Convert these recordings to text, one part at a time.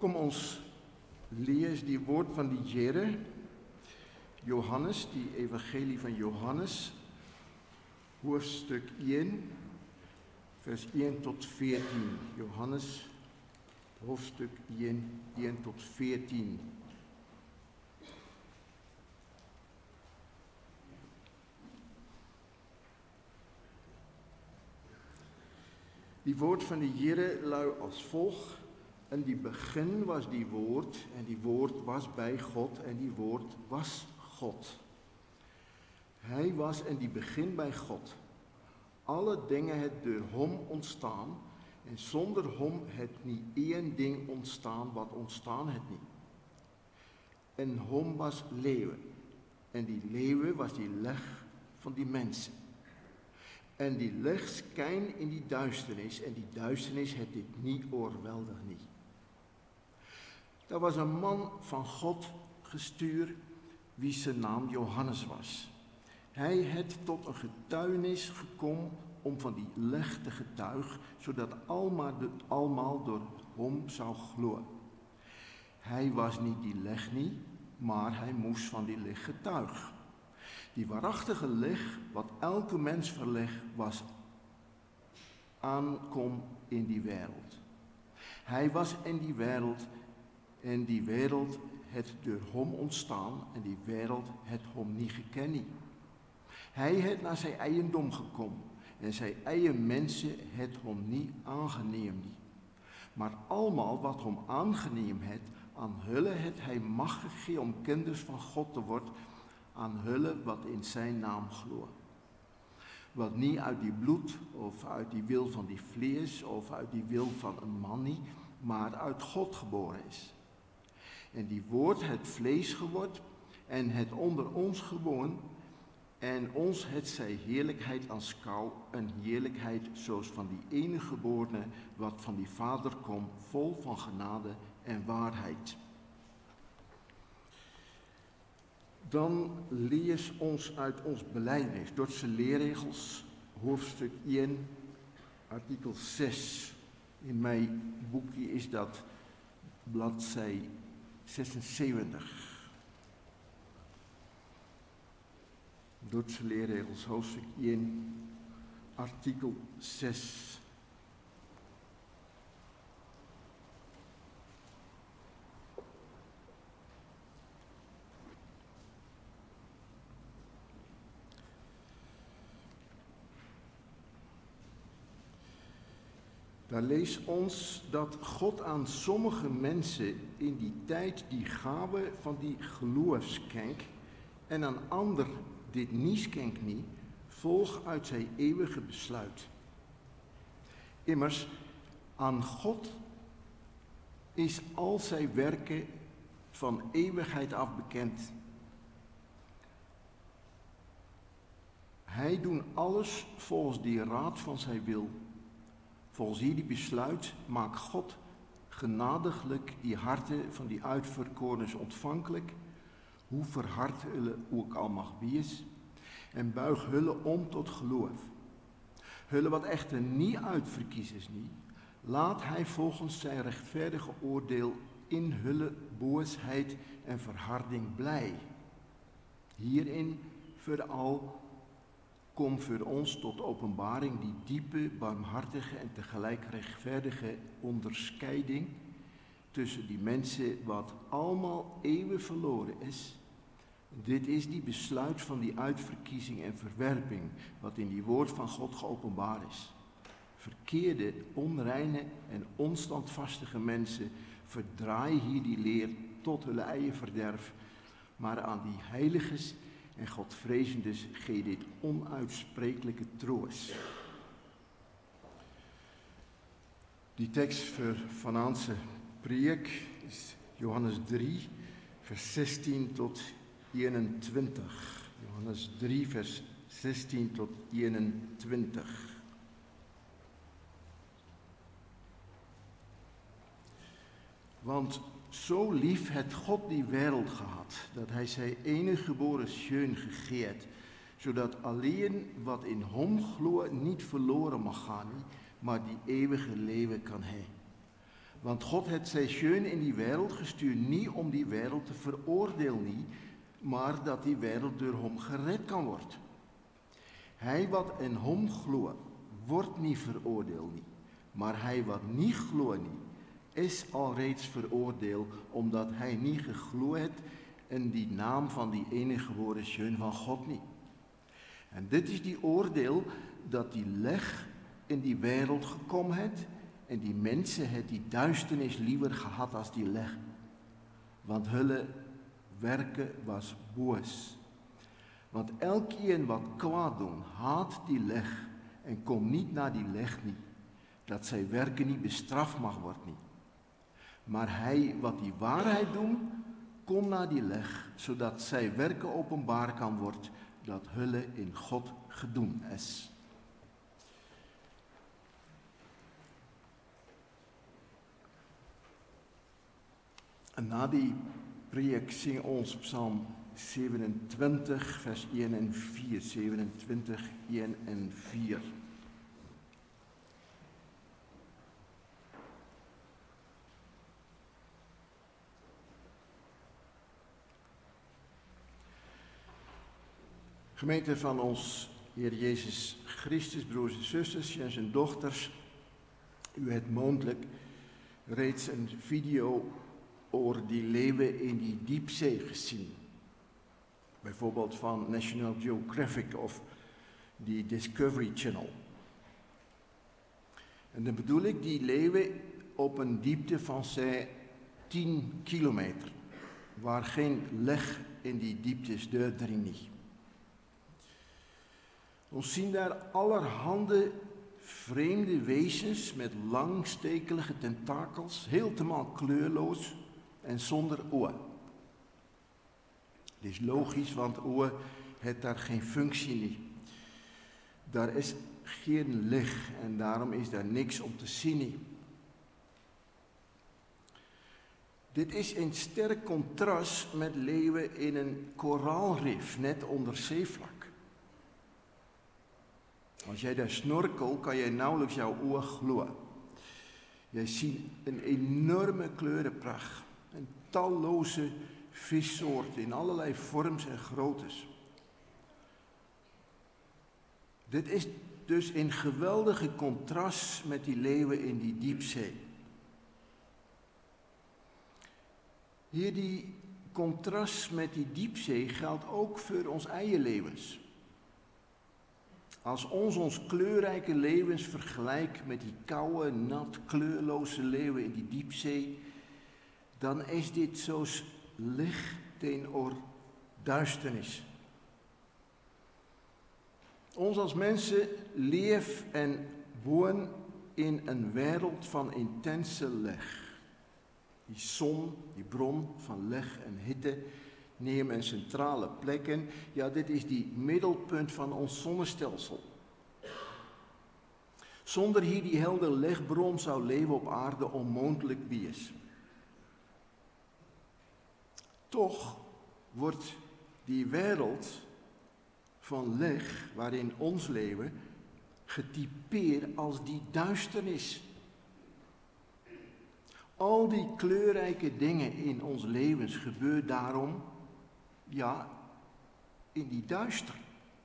Kom ons lees die woord van die Here, Johannes, die evangelie van Johannes, hoofdstuk 1, vers 1 tot 14. Johannes, hoofdstuk 1, 1 tot 14. Die woord van die Here lui als volg: in die begin was die woord, en die woord was bij God, en die woord was God. Hy was in die begin by God. Alle dinge het deur hom ontstaan, en sonder hom het nie een ding ontstaan wat ontstaan het nie. In hom was lewe, en die lewe was die lig van die mense. En die lig skyn in die duisternis, en die duisternis het dit nie oorweldig nie. Daar was 'n man van God gestuur, wie se naam Johannes was. Hy het tot 'n getuienis gekom om van die lig te getuig, sodat almal deur hom sou glo. Hy was nie die lig nie, maar hy moes van die lig getuig. Die waaragtige lig wat elke mens verlig was aankom in die wêreld. Hy was in die wêreld, en die wêreld het deur hom ontstaan, en die wêreld het hom nie geken nie. Hy het na sy eiendom gekom, en sy eie mense het hom nie aangeneem nie. Maar almal wat hom aangeneem het, aan hulle het hy mag gegee om kinders van God te word, aan hulle wat in sy naam glo. Wat nie uit die bloed, of uit die wil van die vlees, of uit die wil van 'n man nie, maar uit God gebore is. En die woord het vlees geword, en het onder ons gewoon, en ons het sy heerlikheid aanskou, 'n heerlikheid soos van die enige geborene, wat van die Vader kom, vol van genade en waarheid. Dan lees ons uit ons belydenis, Dordtse leerregels, hoofdstuk 1, artikel 6. In my boekie is dat bladsy 76. Dordtse leerregels, hoofdstuk 1, artikel 6. Daar lees ons dat God aan sommige mense in die tyd die gawe van die geloof skenk, en aan ander dit nie skenk nie, volg uit sy ewige besluit. Immers, aan God is al sy werke van ewigheid af bekend. Hy doen alles volgens die raad van sy wil. Volgens hierdie besluit maak God genadiglik die harte van die uitverkorenes ontvanklik, hoe verhard hulle ook al mag wees, en buig hulle om tot geloof. Hulle wat egter nie uitverkies is nie, laat hy volgens sy regverdige oordeel in hulle boosheid en verharding bly. Hierin veral kom vir ons tot openbaring die diepe, barmhartige en tegelijk rechtvaardige onderscheiding tussen die mense wat almal eeuwig verloren is. Dit is die besluit van die uitverkiezing en verwerping wat in die woord van God geopenbaar is. Verkeerde, onreine en onstandvastige mense verdraai hierdie leer tot hulle eie verderf, maar aan die heiliges en Godvrezendes gee dit onuitsprekelijke troos. Die tekst vir vanaand se preek is Johannes 3, vers 16 tot 21. Johannes 3, vers 16 tot 21. Want so lief het God die wêreld gehad, dat hy sy enige gebore seun gegee het, sodat alleen wat in hom glo nie verlore mag gaan nie, maar die ewige lewe kan hê. Want God heeft zijn Zoon in die wereld gestuurd, niet om die wereld te veroordelen, niet, maar dat die wereld door hem gered kan worden. Hij wat in hem gloeit, wordt niet veroordeeld, niet. Maar hij wat niet gloeit, niet, is alreeds veroordeeld, omdat hij niet gegloeid heeft in die naam van die enige geboren Zoon van God niet. En dit is die oordeel dat die licht in die wereld gekomen heeft. En die mensen het die duisternis liever gehad als die licht. Want hulle werken was boos. Want elkeen wat kwaad doen, haat die licht en komt niet naar die licht niet. Dat zijn werken niet bestraft mag worden niet. Maar hij wat die waarheid doen, komt naar die licht, zodat zijn werken openbaar kan worden, dat hulle in God gedoen is. En na die preek zing ons Psalm 27, vers 1 en 4. 27, 1 en 4. Gemeente van ons Heer Jezus Christus, broers en zusters en zijn dochters. U hebt mondelijk reeds een video over die leven in die diepzee gezien. Bijvoorbeeld van National Geographic of die Discovery Channel. En dan bedoel ik die leven op een diepte van 10 kilometer. Waar geen licht in die dieptes doordringt niet. Ons zien daar allerhande vreemde wezens met langstekelige tentakels, helemaal kleurloos en zonder oor. Dit is logisch, want oor heeft daar geen functie niet. Daar is geen licht en daarom is daar niks om te zien niet. Dit is in sterk contrast met leven in een koraalrif, net onder zeevlak. Als jij daar snorkelt, kan jij nauwelijks jouw oor gloeien. Jij ziet een enorme kleurenpracht. En talloze vissoorten in allerlei vorms en groottes. Dit is dus in geweldige contrast met die leeuwen in die diepzee. Hier die contrast met die diepzee geldt ook voor ons eigen levens. Als ons kleurrijke levens vergelijkt met die koude, nat, kleurloze leeuwen in die diepzee, dan is dit zoals licht tegenover duisternis. Ons als mensen leven en wonen in een wereld van intense licht. Die zon, die bron van licht en hitte, nemen een centrale plek in. Ja, dit is die middelpunt van ons zonnestelsel. Zonder hier die helder lichtbron zou leven op aarde onmogelijk wees. Toch wordt die wereld van licht waarin ons leven getypeerd als die duisternis. Al die kleurrijke dingen in ons levens gebeuren daarom, ja, in die duister.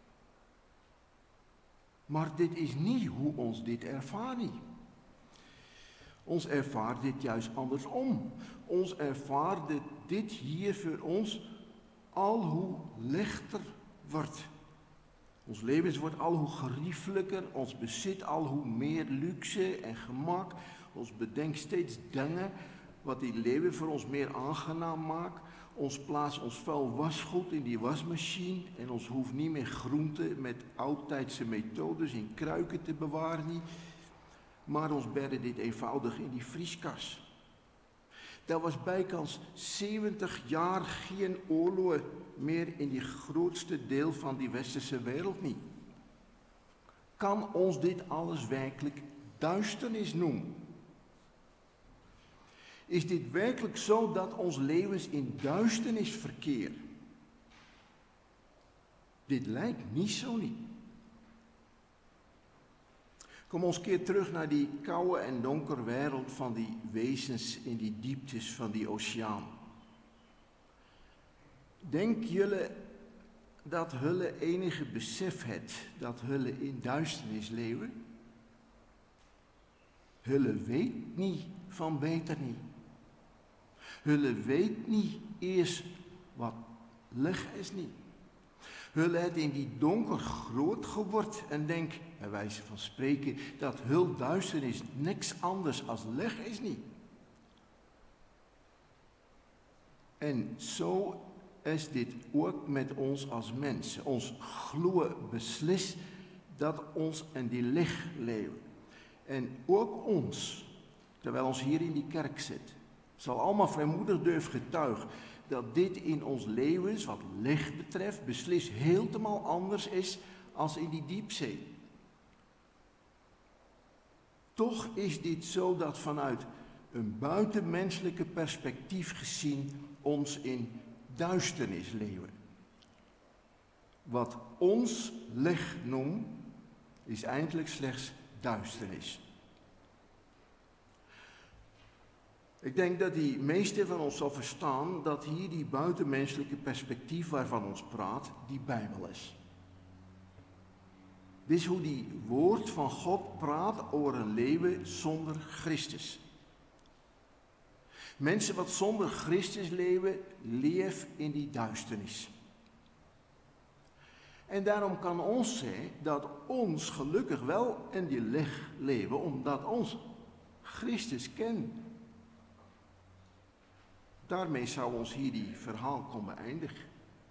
Maar dit is niet hoe ons dit ervaart. Ons ervaart dit juist andersom. Ons ervaart dat dit hier voor ons al hoe lichter wordt. Ons leven wordt al hoe geriefelijker, ons bezit al hoe meer luxe en gemak. Ons bedenkt steeds dingen wat die leven voor ons meer aangenaam maakt. Ons plaatst ons vuil wasgoed in die wasmachine en ons hoeft niet meer groenten met oudtijdse methodes in kruiken te bewaren. Maar ons bedden dit eenvoudig in die vrieskas. Daar was bijkans 70 jaar geen oorlog meer in die grootste deel van die westerse wereld niet. Kan ons dit alles werkelijk duisternis noemen? Is dit werkelijk zo dat ons levens in duisternis verkeert? Dit lijkt niet zo niet. Kom ons keer terug naar die koude en donkere wereld van die wezens in die dieptes van die oceaan. Denk jullie dat hulle enige besef het dat hulle in duisternis leven? Hulle weet niet van beter niet. Hulle weet niet eerst wat licht is niet. Hulle het in die donker groot geword en denk, bij wijze van spreken, dat hul duisternis niks anders als licht is niet. En zo is dit ook met ons als mensen. Ons gloeien beslist dat ons in die licht leven. En ook ons, terwijl ons hier in die kerk zit, zal allemaal vrijmoedig durven getuigen dat dit in ons levens, wat licht betreft, beslist helemaal anders is als in die diepzee. Toch is dit zo dat vanuit een buitenmenselijke perspectief gezien ons in duisternis leven. Wat ons licht noemt, is eindelijk slechts duisternis. Ik denk dat die meeste van ons zal verstaan dat hier die buitenmenselijke perspectief waarvan ons praat, die Bijbel is. Dit is hoe die woord van God praat over een leven zonder Christus. Mensen wat zonder Christus leven, leven in die duisternis. En daarom kan ons zeggen dat ons gelukkig wel in die licht leven, omdat ons Christus kent. Daarmee zou ons hier die verhaal komen eindigen.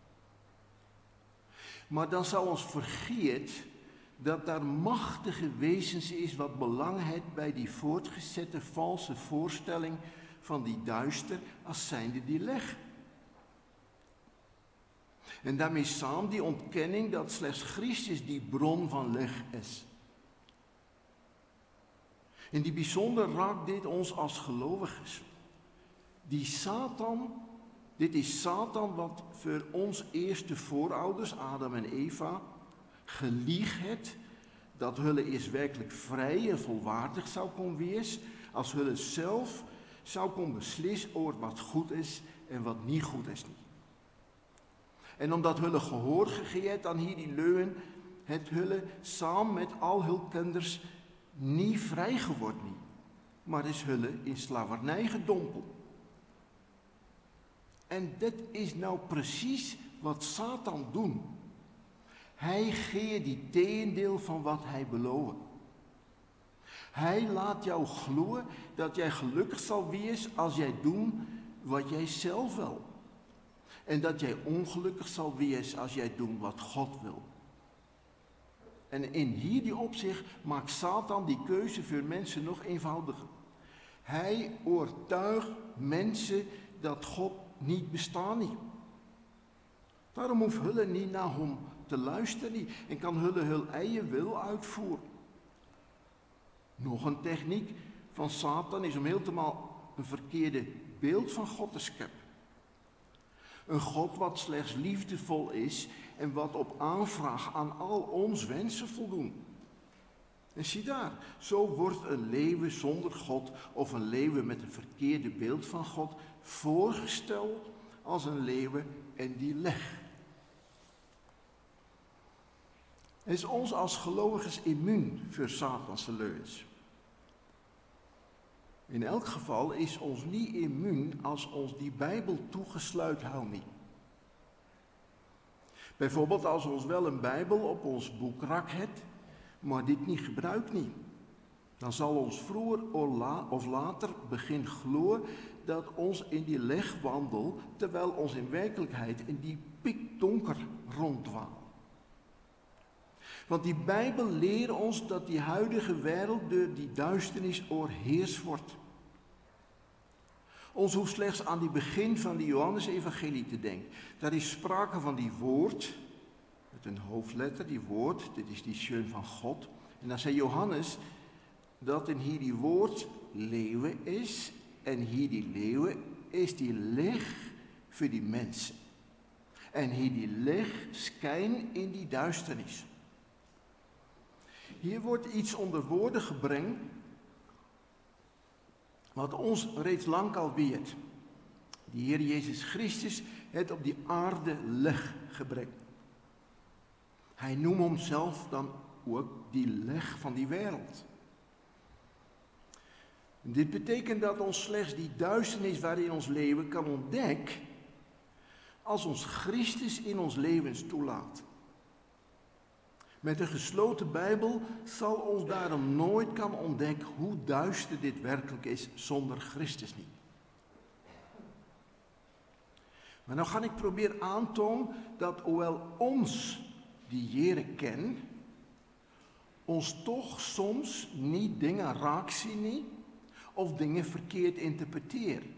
Maar dan zou ons vergeet dat daar machtige wezens is wat belang heeft bij die voortgezette valse voorstelling van die duister als zijnde die licht. En daarmee samen die ontkenning dat slechts Christus die bron van licht is. In die bijzonder raakt dit ons als gelovigen. Die Satan, dit is Satan wat voor ons eerste voorouders, Adam en Eva, gelieg het, dat hulle eerst werkelijk vrij en volwaardig zou kunnen wees, als hulle zelf zou kunnen beslissen over wat goed is en wat niet goed is. En omdat hulle gehoor gegeven aan hier die leuwen, het hulle samen met al hul kinders niet vrij geworden, maar is hulle in slavernij gedompeld. En dit is nou precies wat Satan doet. Hij geeft die tegendeel van wat hij belooft. Hij laat jou gloeien dat jij gelukkig zal wees als jij doet wat jij zelf wil. En dat jij ongelukkig zal wees als jij doet wat God wil. En in hierdie opzicht maakt Satan die keuze voor mensen nog eenvoudiger. Hij overtuigt mensen dat God niet bestaat niet. Daarom hoeft hulle niet naar hem te luisteren en kan hulle hun eigen wil uitvoeren. Nog een techniek van Satan is om helemaal een verkeerde beeld van God te scheppen. Een God wat slechts liefdevol is en wat op aanvraag aan al ons wensen voldoet. En zie daar, zo wordt een leven zonder God of een leven met een verkeerde beeld van God voorgesteld als een leven in die licht. Is ons als gelovigen immuun voor Satanse leugens? In elk geval is ons niet immuun als ons die Bijbel toegesluit houdt niet. Bijvoorbeeld als ons wel een Bijbel op ons boekrak hebt, maar dit niet gebruikt niet. Dan zal ons vroeger of later begin gloeien dat ons in die licht wandelt, terwijl ons in werkelijkheid in die pikdonker ronddwaalt. Want die Bijbel leert ons dat die huidige wereld door die duisternis overheerst wordt. Ons hoeft slechts aan die begin van die Johannes-evangelie te denken. Daar is sprake van die woord, met een hoofdletter, die woord, dit is die Seun van God. En dan zei Johannes dat in hier die woord leven is, en hier die leven is die licht voor die mensen. En hier die licht schijnt in die duisternis. Hier wordt iets onder woorden gebracht wat ons reeds lang al weet. Die Heer Jezus Christus het op die aarde lig gebracht. Hij noemt homself dan ook die lig van die wereld. Dit betekent dat ons slechts die duisternis waarin ons leven kan ontdekken als ons Christus in ons levens toelaat. Met een gesloten Bijbel zal ons daarom nooit kan ontdekken hoe duister dit werkelijk is zonder Christus niet. Maar nou ga ik proberen aantonen dat hoewel ons die Here kennen, ons toch soms niet dingen raak zien of dingen verkeerd interpreteren.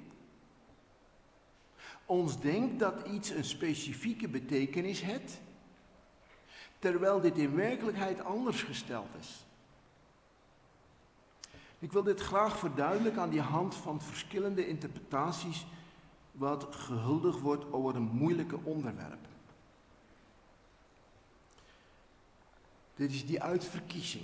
Ons denkt dat iets een specifieke betekenis heeft, terwijl dit in werkelijkheid anders gesteld is. Ik wil dit graag verduidelijken aan de hand van verschillende interpretaties wat gehuldigd wordt over een moeilijke onderwerp. Dit is die uitverkiezing.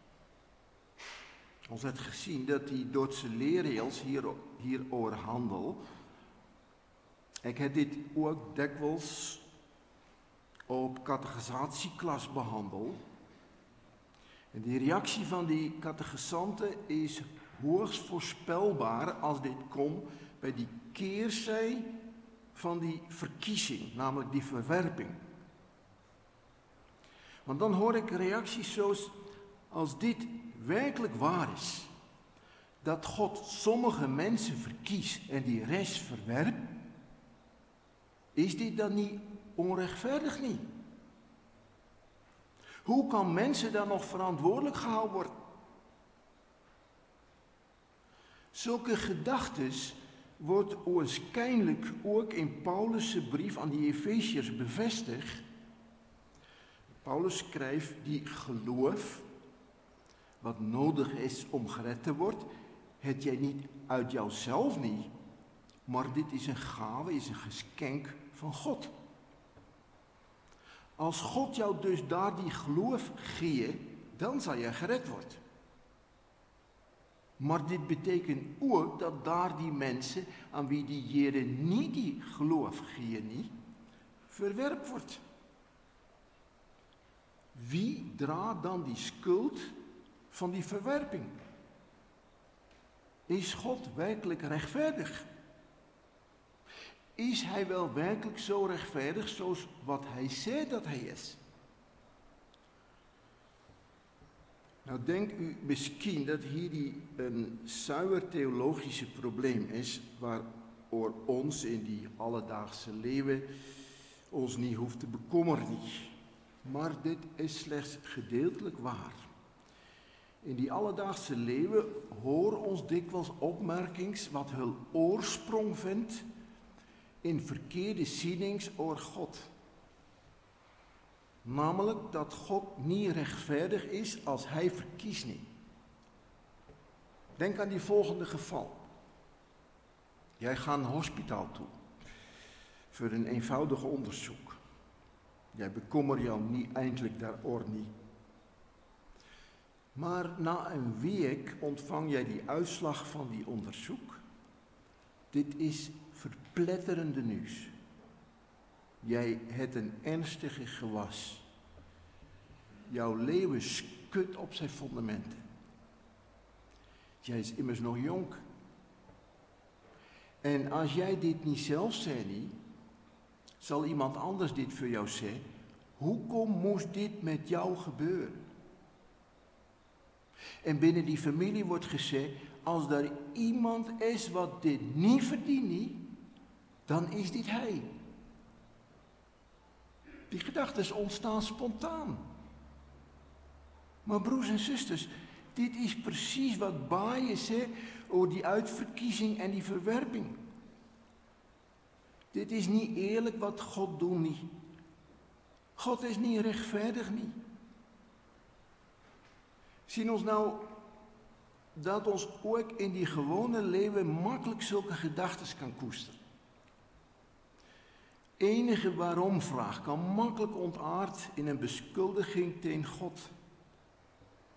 Ons heeft gezien dat die Duitse leerregels hierover handelen. Ik heb dit ook dikwijls op catechisatieklas behandeld. En de reactie van die catechisanten is hoogst voorspelbaar als dit komt bij die keerzij van die verkiezing, namelijk die verwerping. Want dan hoor ik reacties zoals, als dit werkelijk waar is, dat God sommige mensen verkiest en die rest verwerpt, is dit dan niet onrechtvaardig niet? Hoe kan mensen dan nog verantwoordelijk gehouden worden? Zulke gedachten wordt waarschijnlijk ook in Paulus' brief aan die Efeziërs bevestigd. Paulus schrijft die geloof, wat nodig is om gered te worden, het jij niet uit jouzelf niet, maar dit is een gave, is een geschenk van God. Als God jou dus daar die geloof geeft, dan zal je gered worden. Maar dit betekent ook dat daar die mensen aan wie die Here niet die geloof geeft, verwerpt wordt. Wie draagt dan die schuld van die verwerping? Is God werkelijk rechtvaardig? Is hij wel werkelijk zo rechtvaardig zoals wat hij zegt dat hij is? Nou denkt u misschien dat hier een zuiver theologische probleem is, waarover ons in die alledaagse leven ons niet hoeft te bekommeren. Maar dit is slechts gedeeltelijk waar. In die alledaagse leven horen ons dikwijls opmerkings wat hun oorsprong vindt in verkeerde zienings over God. Namelijk dat God niet rechtvaardig is als hij verkiest niet. Denk aan die volgende geval. Jij gaat een hospitaal toe voor een eenvoudig onderzoek. Jij bekommer jou niet eindelijk daarover niet. Maar na een week ontvang jij die uitslag van die onderzoek. Dit is verpletterende nieuws. Jij hebt een ernstige gewas. Jouw leven skudt op zijn fundamenten. Jij is immers nog jong. En als jij dit niet zelf zegt, zal iemand anders dit voor jou zeggen. Hoe moest dit met jou gebeuren? En binnen die familie wordt gezegd, als er iemand is wat dit niet verdient, dan is dit hij. Die gedachten ontstaan spontaan. Maar broers en zusters, dit is precies wat Baaien zegt over die uitverkiezing en die verwerping. Dit is niet eerlijk wat God doet niet. God is niet rechtvaardig niet. Zien ons nou dat ons ook in die gewone leven makkelijk zulke gedachten kan koesteren. Enige waarom-vraag kan makkelijk ontaard in een beschuldiging tegen God.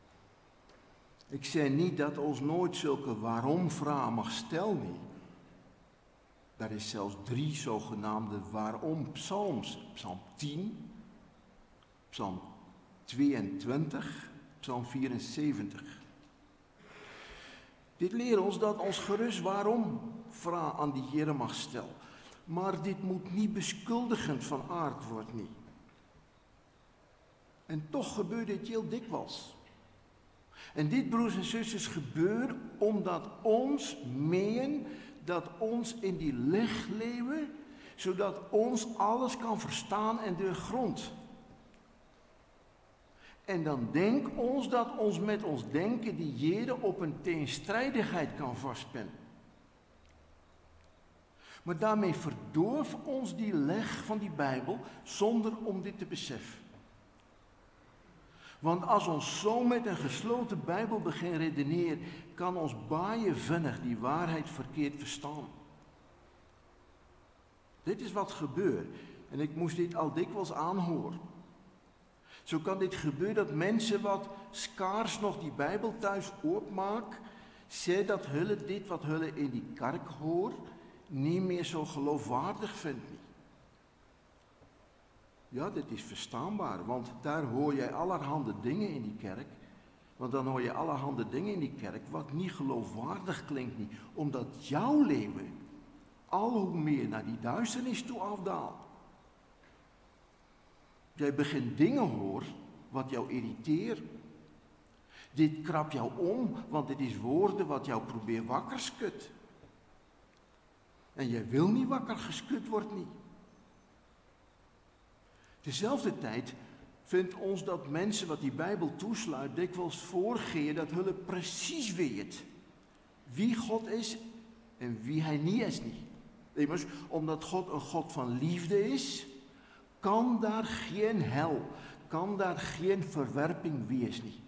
Ik zeg niet dat ons nooit zulke waarom-vragen mag stellen. Nie. Daar is zelfs 3 zogenaamde waarom-psalms. Psalm 10, Psalm 22, Psalm 74. Dit leert ons dat ons gerust waarom-vraag aan die Heere mag stellen. Maar dit moet niet beschuldigend van aard worden. Nie. En toch gebeurt dit heel dikwijls. En dit, broers en zusters, gebeurt omdat ons meen dat ons in die licht leven, zodat ons alles kan verstaan en doorgrond. En dan denk ons dat ons met ons denken die Heere op een tegenstrijdigheid kan vastpinnen. Maar daarmee verdorft ons die leg van die Bijbel zonder om dit te beseffen. Want als ons zo met een gesloten Bijbel begint redeneren, kan ons baie vinnig die waarheid verkeerd verstaan. Dit is wat gebeurt. En ik moest dit al dikwijls aanhoren. Zo kan dit gebeuren dat mensen wat skaars nog die Bijbel thuis opmaken, zeggen dat hulle dit wat hulle in die kerk hoort, niet meer zo geloofwaardig vindt. Ja, dit is verstaanbaar, want daar hoor jij allerhande dingen in die kerk. Want dan hoor je allerhande dingen in die kerk wat niet geloofwaardig klinkt niet. Omdat jouw leven al hoe meer naar die duisternis toe afdaalt. Jij begint dingen hoor wat jou irriteert. Dit krap jou om, want dit is woorden wat jou probeert wakker schudt. En jij wil niet wakker geschud worden niet. Tezelfde tijd vindt ons dat mensen wat die Bijbel toesluit dikwijls voorgeven dat hulle precies weet wie God is en wie hij niet is niet. Immers, omdat God een God van liefde is, kan daar geen hel, kan daar geen verwerping wees niet.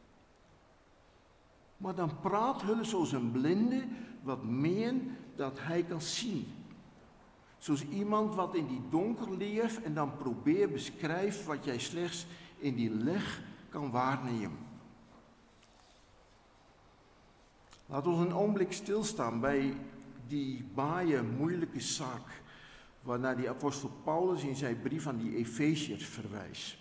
Maar dan praat hulle zoals een blinde wat meen dat hij kan zien. Zoals iemand wat in die donker leeft en dan probeert beschrijft wat jij slechts in die licht kan waarnemen. Laat ons een ogenblik stilstaan bij die baie moeilijke zaak waarnaar die apostel Paulus in zijn brief aan die Efeziërs verwijst.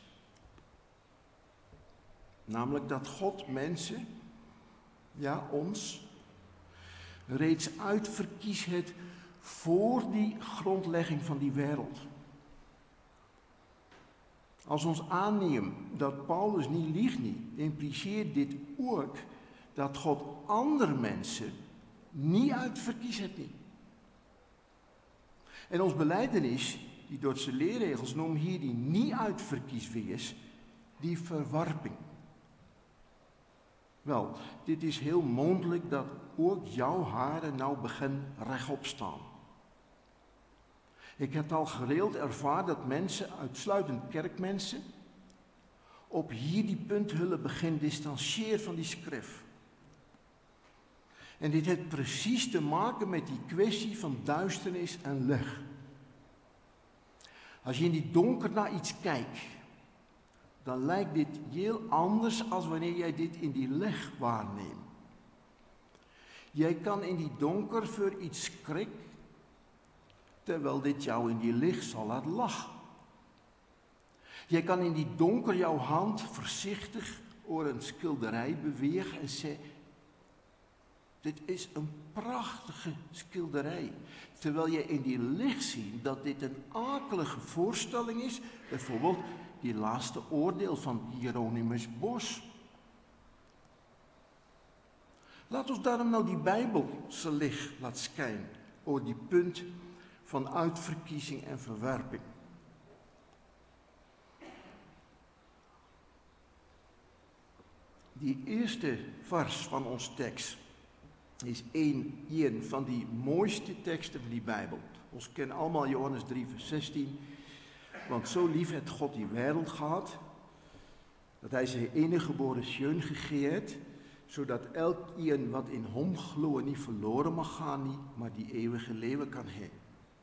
Namelijk dat God mensen, ja ons, reeds uitverkies heeft voor die grondlegging van die wereld. Als ons aanneemt dat Paulus niet liegt niet, impliceert dit ook dat God andere mensen niet uitverkies heeft niet. En ons belijdenis, die door zijn leerregels noemen hier die niet uitverkies wees, die verwarping. Wel, dit is heel mondelijk dat ook jouw haren nou begin rechtop staan. Ik heb al gereeld ervaren dat mensen, uitsluitend kerkmensen, op hierdie punt hulle begin distancieren van die schrift. En dit heeft precies te maken met die kwestie van duisternis en licht. Als je in die donker naar iets kijkt, dan lijkt dit heel anders als wanneer jij dit in die licht waarneemt. Jij kan in die donker voor iets schrikken, terwijl dit jou in die licht zal laten lachen. Jij kan in die donker jouw hand voorzichtig over een schilderij bewegen en zeggen, dit is een prachtige schilderij. Terwijl je in die licht ziet dat dit een akelige voorstelling is. Bijvoorbeeld die laatste oordeel van Hieronymus Bosch. Laat ons daarom nou die Bijbelse licht laten schijnen over die punt van uitverkiezing en verwerping. Die eerste vers van ons tekst is een van die mooiste teksten van die Bijbel. Ons kennen allemaal Johannes 3 vers 16. Want zo lief heeft God die wereld gehad, dat hij zijn enige geboren zoon gegeven heeft, zodat elkeen wat in hem gelooft niet verloren mag gaan, niet, maar die eeuwige leven kan hebben.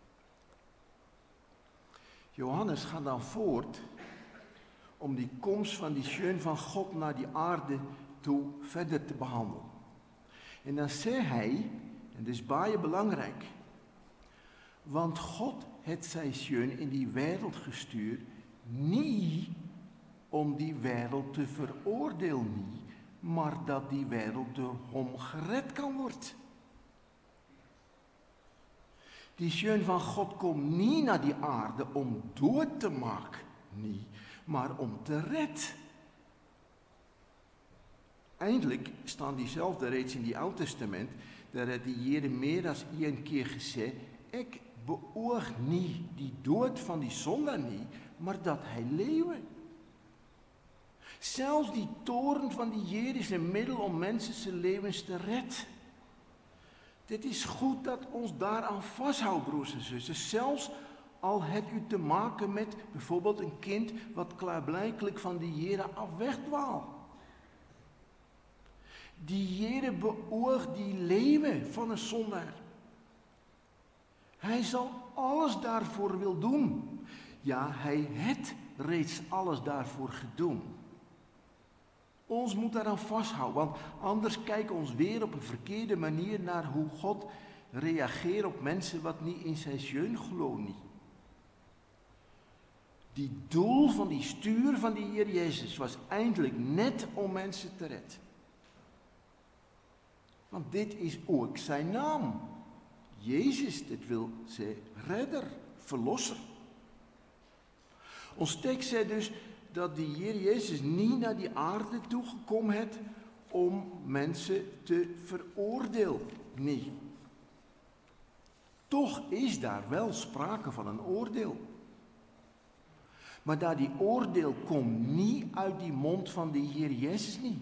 Johannes gaat dan voort om die komst van die zoon van God naar die aarde toe verder te behandelen. En dan zei hij, en dat is baie belangrijk, want God het zijn Seun in die wereld gestuurd, niet om die wereld te veroordelen, niet, maar dat die wereld door hem gered kan worden. Die Seun van God komt niet naar die aarde om dood te maken, niet, maar om te redden. Eindelijk staan diezelfde reeds in die Oude Testament, daar heeft die Here meer dan één keer gezegd, ik beoog niet die dood van die zondaar niet, maar dat hij leeuwen. Zelfs die toorn van die Here is een middel om mensen zijn levens te redden. Dit is goed dat ons daaraan vasthoudt, broers en zussen. Zelfs al heeft u te maken met bijvoorbeeld een kind wat klaarblijkelijk van die Here af wegdwaalt. Die Here beoogt die leven van een zondaar. Hij zal alles daarvoor wil doen. Ja, hij heeft reeds alles daarvoor gedaan. Ons moet daaraan vasthouden, want anders kijken ons weer op een verkeerde manier naar hoe God reageert op mensen wat niet in zijn Seun geloven. Die doel van die stuur van die Heer Jezus was eindelijk net om mensen te redden. Want dit is ook zijn naam. Jezus, dit wil zeggen redder, verlosser. Ons tekst zegt dus dat die Heer Jezus niet naar die aarde toegekomen heeft om mensen te veroordelen. Nee. Toch is daar wel sprake van een oordeel. Maar dat die oordeel komt niet uit die mond van de Heer Jezus niet.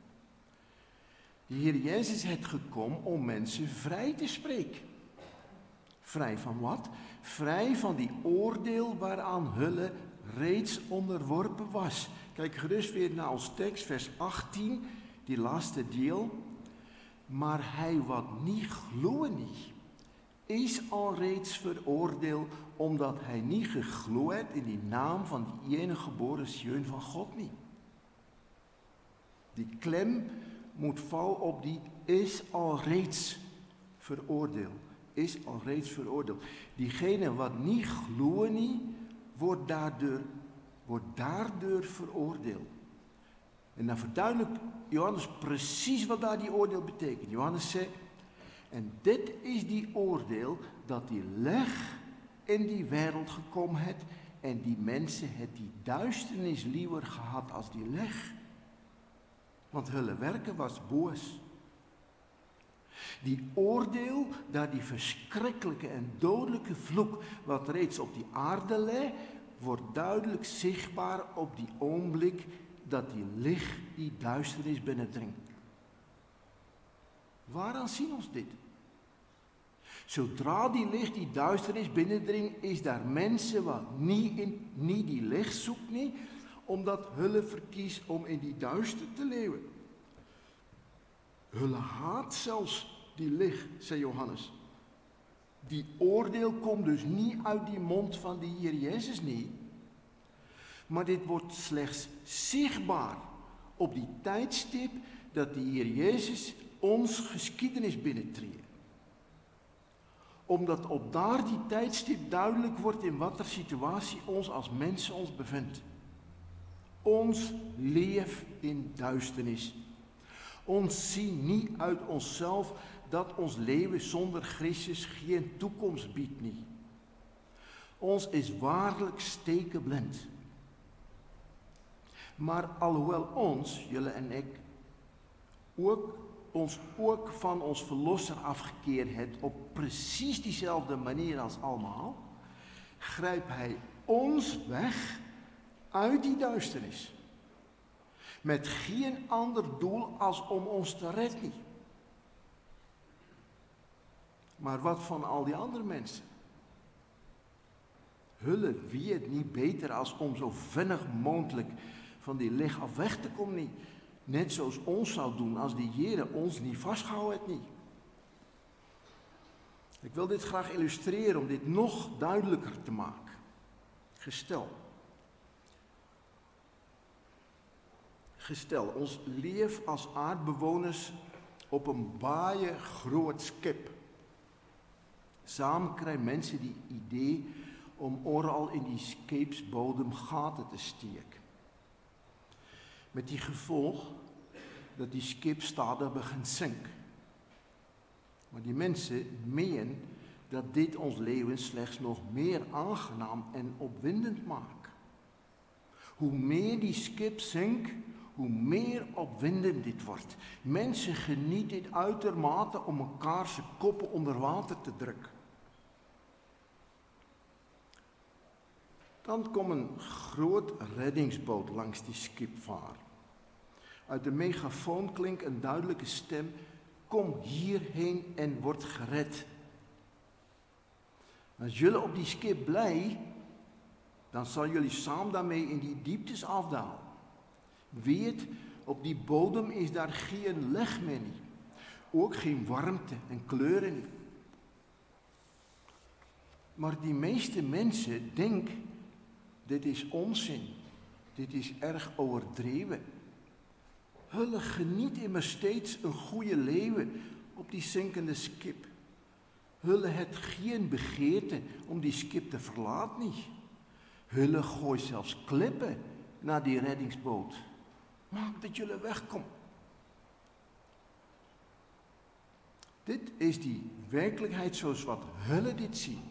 De Heer Jezus heeft gekomen om mensen vrij te spreken. Vrij van wat? Vrij van die oordeel waaraan hulle reeds onderworpen was. Kijk gerust weer naar ons tekst, vers 18, die laatste deel. Maar hij wat niet gloeien niet, is al reeds veroordeeld, omdat hij niet gegloeid heeft in die naam van die enige geboren Seun van God niet. Die klem moet vallen op die is al reeds veroordeeld. Is al reeds veroordeeld. Diegene wat niet gloeien niet, wordt daardoor veroordeeld. En dan verduidelijkt Johannes precies wat daar die oordeel betekent. Johannes zegt, en dit is die oordeel dat die leg in die wereld gekomen het en die mensen het die duisternis liever gehad als die leg. Want hulle werken was boos. Die oordeel, dat die verschrikkelijke en dodelijke vloek wat reeds op die aarde lê, wordt duidelijk zichtbaar op die ogenblik dat die licht die duisternis binnendringt. Waaraan zien ons dit? Zodra die licht die duisternis binnendringt, is daar mensen wat niet die licht zoekt niet, omdat hulle verkiest om in die duister te leven. Hulle haat zelfs die licht, zei Johannes. Die oordeel komt dus niet uit die mond van die Heer Jezus niet. Maar dit wordt slechts zichtbaar op die tijdstip dat de Heer Jezus ons geschiedenis binnentreedt. Omdat op daar die tijdstip duidelijk wordt in wat er situatie ons als mensen ons bevindt. Ons leeft in duisternis. Ons zien niet uit onszelf dat ons leven zonder Christus geen toekomst biedt niet. Ons is waarlijk stekenblind. Maar alhoewel ons, jullie en ik, ons ook van ons verlosser afgekeerd heeft op precies diezelfde manier als allemaal, grijpt hij ons weg uit die duisternis. Met geen ander doel als om ons te redden. Maar wat van al die andere mensen? Hulle wie het niet beter als om zo vinnig mogelijk van die licht af weg te komen niet. Net zoals ons zou doen als die Heere ons niet vastgehouden heeft niet. Ik wil dit graag illustreren om dit nog duidelijker te maken. gestel. Ons leef als aardbewoners op een baie groot skip. Samen krijgen mensen die idee om oral in die skepsbodem gaten te steken. Met die gevolg dat die skip stadig begint zinken. Maar die mensen meen dat dit ons leven slechts nog meer aangenaam en opwindend maakt. Hoe meer die skip zinkt, hoe meer opwindend dit wordt. Mensen genieten dit uitermate om elkaar zijn koppen onder water te drukken. Dan komt een groot reddingsboot langs die skip varen. Uit de megafoon klinkt een duidelijke stem: kom hierheen en word gered. Als jullie op die skip blij, dan zal jullie samen daarmee in die dieptes afdalen. Weet, op die bodem is daar geen licht meer niet. Ook geen warmte en kleuren niet. Maar die meeste mensen denken, dit is onzin. Dit is erg overdreven. Hulle geniet immers steeds een goede leven op die zinkende skip. Hulle het geen begeerte om die skip te verlaten niet. Hulle gooit zelfs klippen naar die reddingsboot. Maak dat jullie wegkomen. Dit is die werkelijkheid zoals wat hulle dit zien.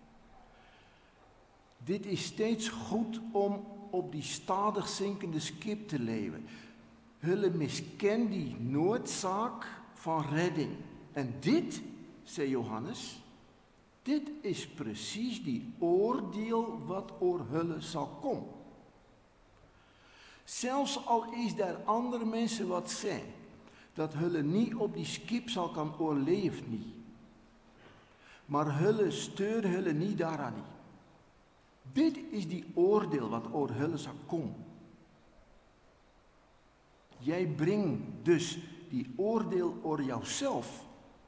Dit is steeds goed om op die stadig zinkende skip te leven. Hulle misken die noodzaak van redding. En dit, zei Johannes, dit is precies die oordeel wat oor hulle zal komen. Zelfs al is daar andere mensen wat zijn, dat hulle niet op die skip zal kan oorleven niet. Maar hulle stuur hulle niet daaraan niet. Dit is die oordeel wat oor hulle zal komen. Jij brengt dus die oordeel oor jouzelf.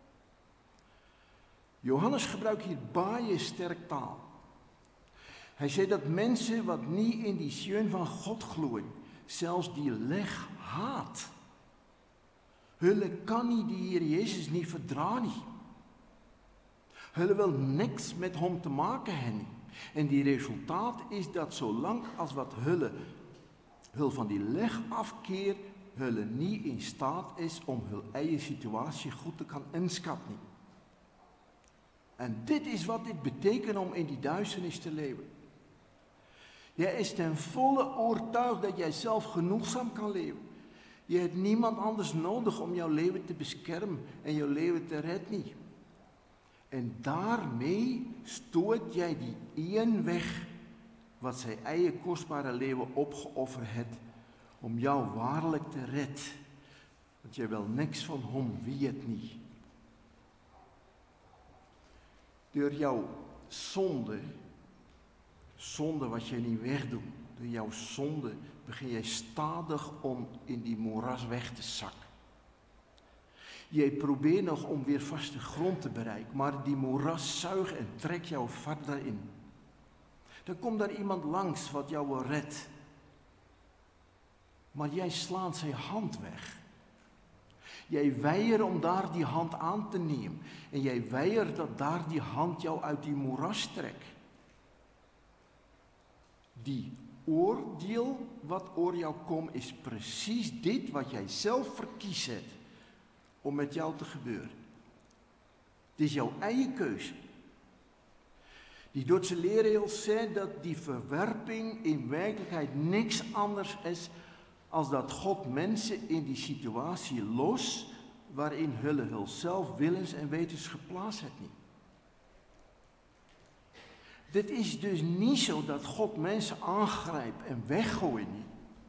Johannes gebruikt hier baie sterk taal. Hij zei dat mensen wat niet in die seun van God gloeien, zelfs die leg haat. Hulle kan niet die Heer Jezus niet verdragen. Hulle wil niks met hom te maken hebben. En die resultaat is dat zolang als wat hulle van die leg afkeer, hulle niet in staat is om hun eigen situatie goed te kan inschatten. En dit is wat dit betekent om in die duisternis te leven. Jij is ten volle overtuigd dat jij zelf genoegzaam kan leven. Je hebt niemand anders nodig om jouw leven te beschermen en jouw leven te redden. En daarmee stoot jij die één weg wat zijn eigen kostbare leven opgeofferd heeft om jou waarlijk te redden. Want jij wil niks van hem, wie het niet. Door jouw zonde wat je niet wegdoet, door jouw zonde begin jij stadig om in die moeras weg te zakken. Jij probeert nog om weer vaste grond te bereiken, maar die moeras zuigt en trekt jou verder in. Dan komt daar iemand langs wat jou wil redden. Maar jij slaat zijn hand weg. Jij weigert om daar die hand aan te nemen. En jij weigert dat daar die hand jou uit die moeras trekt. Die oordeel wat oor jou komt is precies dit wat jij zelf verkiest hebt om met jou te gebeuren. Het is jouw eigen keuze. Die Duitse leerregel zei dat die verwerping in werkelijkheid niks anders is als dat God mensen in die situatie los waarin hulle zelf willens en wetens geplaatst heeft niet. Dit is dus niet zo dat God mensen aangrijpt en weggooit niet.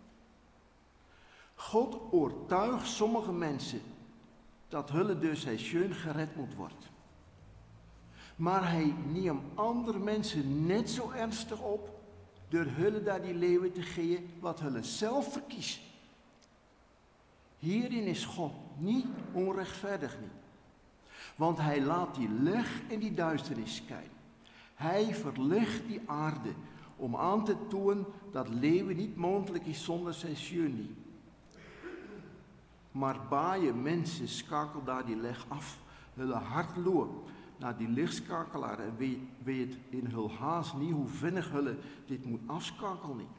God overtuigt sommige mensen dat hulle dus zijn schön gered moet worden. Maar hij neemt andere mensen net zo ernstig op door hulle daar die leven te geven wat hulle zelf verkiest. Hierin is God niet onrechtvaardig niet. Want hij laat die licht in die duisternis kijken. Hij verlicht die aarde om aan te tonen dat leven niet mogelijk is zonder zijn schön niet. Maar baie mensen skakel daar die lig af. Hulle hart loop naar die ligskakelaar en weet in hul haas nie hoe vinnig hulle dit moet afskakel nie.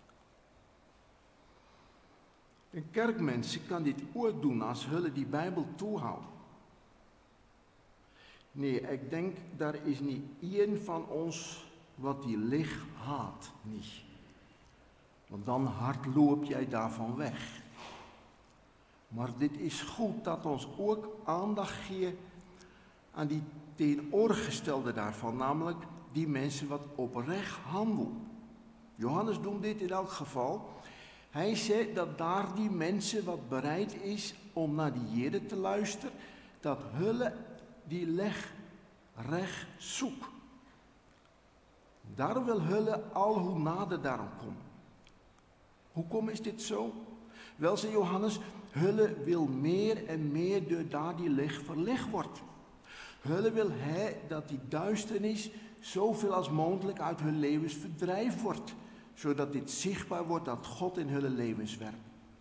En kerkmense kan dit ook doen as hulle die Bybel toehou. Nee, ek dink daar is nie een van ons wat die lig haat nie. Want dan hardloop jy daarvan weg. Maar dit is goed dat ons ook aandag gee aan die teenoorgestelde daarvan, namelijk die mensen wat oprecht handelen. Johannes doen dit in elk geval. Hij zei dat daar die mensen wat bereid is om naar die Here te luisteren, dat hulle die leg recht zoek. Daar wil hulle al hoe nader daarom komen. Hoekom is dit zo? Wel, zei Johannes, hulle wil meer en meer door daar die lig verlicht wordt. Hulle wil dat die duisternis zoveel als mogelijk uit hun levens verdrijven wordt, zodat dit zichtbaar wordt dat God in hun levens werkt.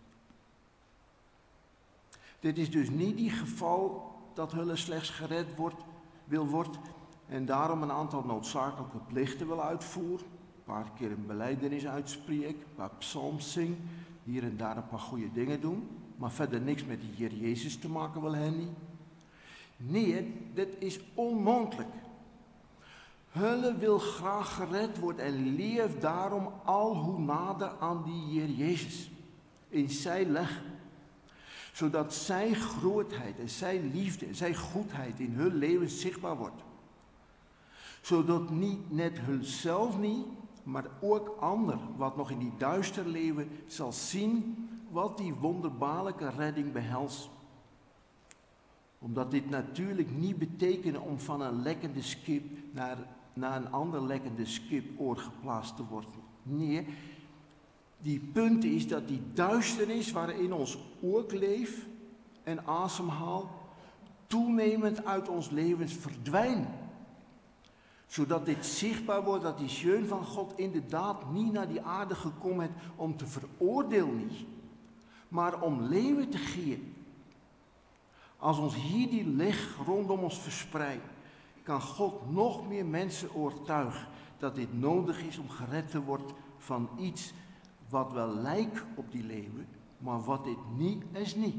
Dit is dus niet die geval dat hulle slechts gered wil worden en daarom een aantal noodzakelijke plichten wil uitvoeren, een paar keer een belijdenis uitspreken, een paar psalms zingen, hier en daar een paar goede dingen doen, maar verder niks met de Heer Jezus te maken wil hij niet. Nee, dit is onmogelijk. Hulle wil graag gered worden en leeft daarom al hoe nader aan die Heer Jezus. In zijn leg. Zodat zijn grootheid en zijn liefde en zijn goedheid in hun leven zichtbaar wordt. Zodat niet net hunzelf niet, maar ook ander wat nog in die duister leven zal zien wat die wonderbaarlijke redding behelst. Omdat dit natuurlijk niet betekent om van een lekkende schip naar een ander lekkende schip oorgeplaatst te worden. Nee, die punt is dat die duisternis waarin ons ook leeft en ademhaalt, toenemend uit ons levens verdwijnt. Zodat dit zichtbaar wordt dat die Zoon van God inderdaad niet naar die aarde gekomen is om te veroordelen, maar om leven te geven. Als ons hier die licht rondom ons verspreidt, kan God nog meer mensen overtuigen dat dit nodig is om gered te worden van iets wat wel lijkt op die leven, maar wat dit niet is niet.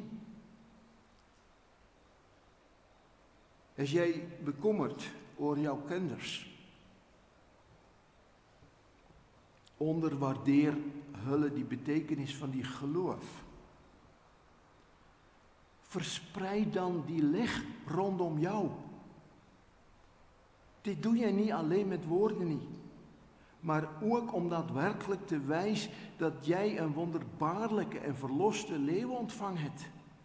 Als jij bekommert over jouw kinders, onderwaardeer hulle die betekenis van die geloof. Verspreid dan die licht rondom jou. Dit doe je niet alleen met woorden niet, maar ook om daadwerkelijk te wijzen dat jij een wonderbaarlijke en verloste leven ontvangen hebt.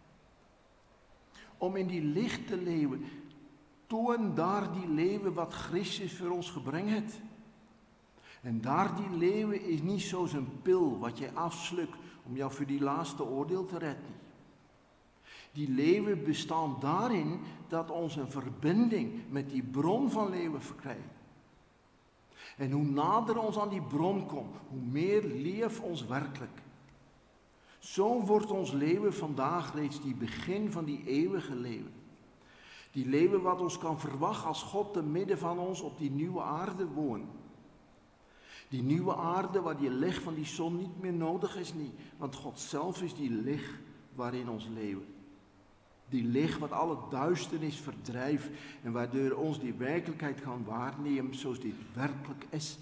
Om in die licht te leven, toon daar die leven wat Christus voor ons gebrengt heeft. En daar die leven is niet zoals een pil wat jij afslukt om jou voor die laatste oordeel te redden. Die leven bestaat daarin dat ons een verbinding met die bron van leven verkrijgen. En hoe nader ons aan die bron komt, hoe meer leeft ons werkelijk. Zo wordt ons leven vandaag reeds die begin van die eeuwige leven. Die leven wat ons kan verwachten als God te midden van ons op die nieuwe aarde woont. Die nieuwe aarde waar die licht van die zon niet meer nodig is niet, want God zelf is die licht waarin ons leven. Die licht wat alle duisternis verdrijft en waardoor ons die werkelijkheid kan waarnemen zoals dit werkelijk is.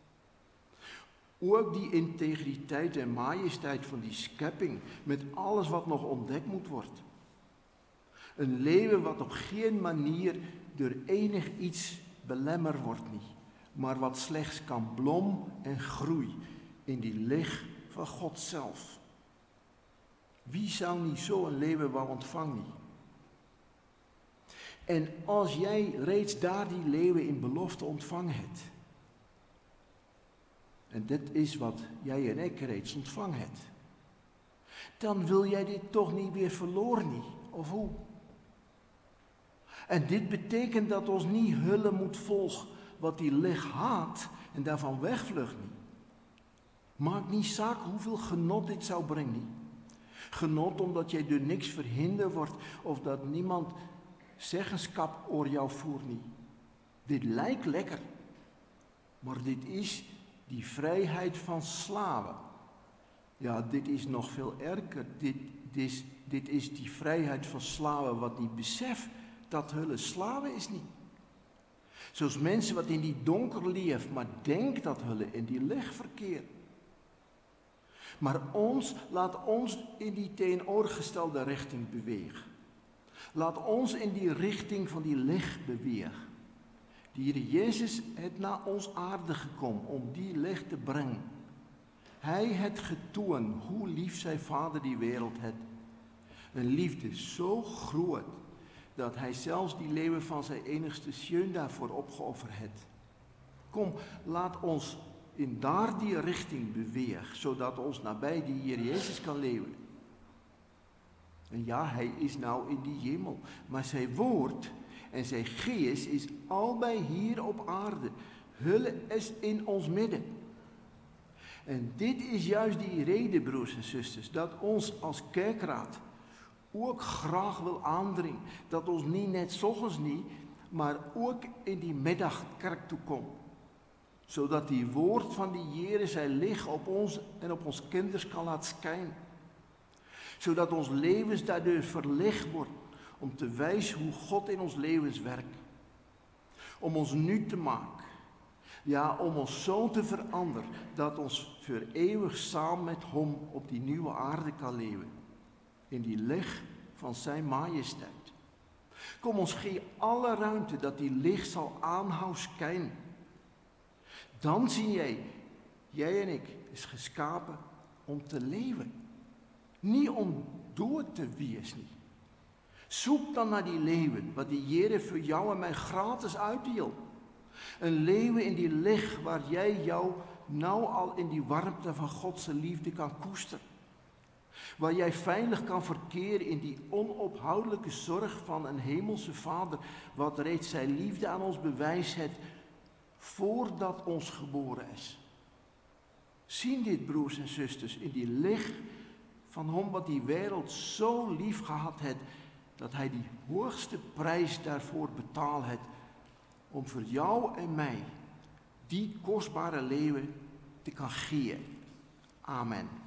Ook die integriteit en majesteit van die schepping met alles wat nog ontdekt moet worden. Een leven wat op geen manier door enig iets belemmerd wordt niet, maar wat slechts kan blom en groeien in die licht van God zelf. Wie zou niet zo'n leven wel ontvangen? En als jij reeds daar die leven in belofte ontvangen hebt, en dit is wat jij en ik reeds ontvangen hebt, dan wil jij dit toch niet weer verloren, niet? Of hoe? En dit betekent dat ons niet hullen moet volgen wat die licht haat en daarvan wegvlucht niet. Maakt niet zaak hoeveel genot dit zou brengen. Genot omdat jij door niks verhinderd wordt of dat niemand zeggenschap over jou voert niet. Dit lijkt lekker, maar dit is die vrijheid van slaven. Ja, dit is nog veel erger. Dit is die vrijheid van slaven wat die beseft dat hulle slaven is niet. Zoals mensen wat in die donker leeft, maar denkt dat hulle in die licht verkeert. Maar laat ons in die tegenovergestelde richting bewegen. Laat ons in die richting van die licht bewegen. Die Heer Jezus het naar ons aarde gekomen om die licht te brengen. Hij het getoond hoe lief zijn Vader die wereld het. Een liefde zo groot dat hij zelfs die leven van zijn enigste zoon daarvoor opgeofferd heeft. Kom, laat ons in daar die richting bewegen, zodat ons nabij die Heer Jezus kan leven. En ja, hij is nou in die hemel, maar zijn woord en zijn geest is albei hier op aarde. Hulle is in ons midden. En dit is juist die reden, broers en zusters, dat ons als kerkraad ook graag wil aandringen. Dat ons niet net 's ochtends niet, maar ook in die middag kerk toe komt. Zodat die woord van die Heere zijn licht op ons en op ons kinders kan laten schijnen. Zodat ons levens daardoor verlicht wordt om te wijzen hoe God in ons levens werkt. Om ons nu te maken. Ja, om ons zo te veranderen dat ons voor eeuwig samen met hem op die nieuwe aarde kan leven. In die licht van zijn majesteit. Kom, ons geef alle ruimte dat die licht zal aanhouden schijnen. Dan zie jij en ik, is geschapen om te leven. Niet om dood te wezen. Zoek dan naar die leven, wat die Heere voor jou en mij gratis uitdeelt. Een leven in die licht waar jij jou nou al in die warmte van Gods liefde kan koesteren. Waar jij veilig kan verkeren in die onophoudelijke zorg van een hemelse Vader, wat reeds zijn liefde aan ons bewijst heeft voordat ons geboren is. Zien dit, broers en zusters, in die licht van hem wat die wereld zo lief gehad heeft, dat hij die hoogste prijs daarvoor betaald heeft, om voor jou en mij die kostbare leven te kan geven. Amen.